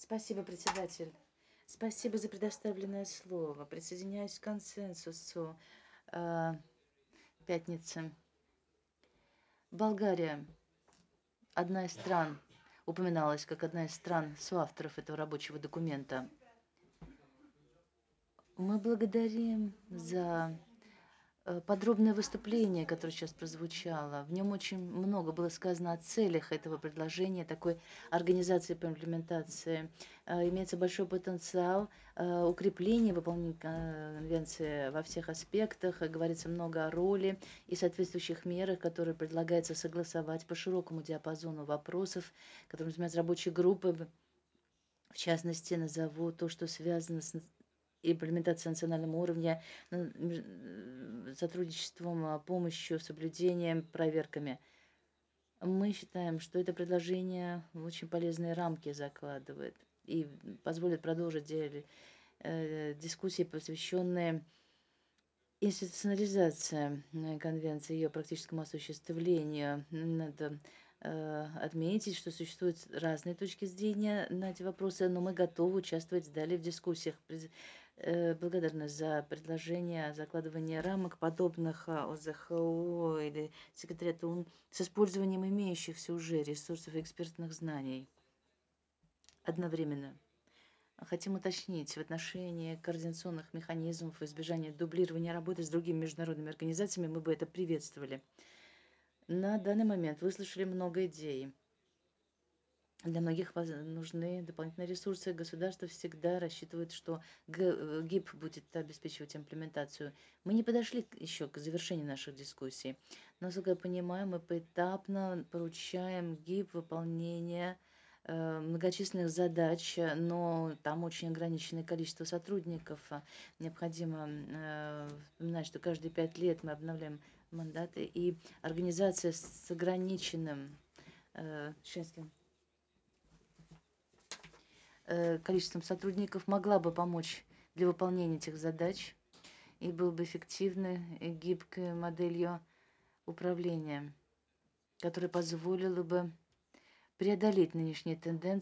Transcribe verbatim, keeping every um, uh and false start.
Спасибо, председатель. Спасибо за предоставленное слово. Присоединяюсь к консенсусу э, пятницы. Болгария одна из стран, упоминалась как одна из стран соавторов этого рабочего документа. Мы благодарим за подробное выступление, которое сейчас прозвучало. В нем очень много было сказано о целях этого предложения, такой организации по имплементации. Имеется большой потенциал укрепления выполнения конвенции во всех аспектах. Говорится много о роли и соответствующих мерах, которые предлагается согласовать по широкому диапазону вопросов, которыми занимаются рабочие группы. В частности, назову то, что связано с имплементацией на национальном уровне, сотрудничеством, помощью, соблюдением, проверками. Мы считаем, что это предложение очень полезные рамки закладывает и позволит продолжить дискуссии, посвященные институционализации конвенции, ее практическому осуществлению. Надо отметить, что существуют разные точки зрения на эти вопросы, но мы готовы участвовать далее в дискуссиях. Благодарна за предложение о закладывании рамок, подобных ОЗХО или секретариату ООН, с использованием имеющихся уже ресурсов и экспертных знаний. Одновременно хотим уточнить в отношении координационных механизмов и избежания дублирования работы с другими международными организациями, мы бы это приветствовали. На данный момент выслушали много идей. Для многих нужны дополнительные ресурсы. Государство всегда рассчитывает, что ГИП будет обеспечивать имплементацию. Мы не подошли еще к завершению наших дискуссий. Но, насколько я понимаю, мы поэтапно поручаем ГИП выполнение э, многочисленных задач, но там очень ограниченное количество сотрудников. Необходимо э, вспоминать, что каждые пять лет мы обновляем мандаты, и организация с ограниченным э, членским количеством сотрудников могла бы помочь для выполнения этих задач и был бы эффективной и гибкой моделью управления, которая позволила бы преодолеть нынешние тенденции